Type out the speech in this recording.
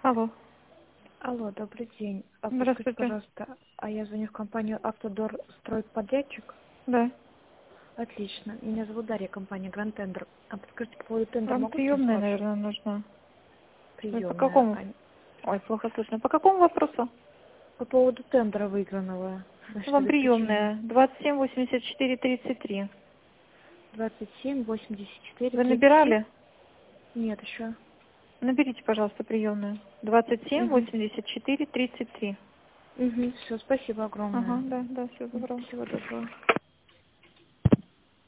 Алло. Алло, добрый день. Подскажите, Здравствуйте. пожалуйста, я звоню в компанию «Автодор Стройподрядчик». Да. Отлично. Меня зовут Дарья, компания «Гранд Тендер». Подскажите, по поводу тендера Вам могу с кем приемная, пообщаться? наверное, нужна. Вы по Приемная. какому? Ой, плохо слышно. По какому вопросу? По поводу тендера выигранного. Значит, Вам обеспечение. приемная. 278433. 27, 84, Вы 37? набирали? Нет, еще. Наберите, пожалуйста, приемную. 278433. Угу. Все, спасибо огромное. Ага, да, всего доброго. Всего доброго.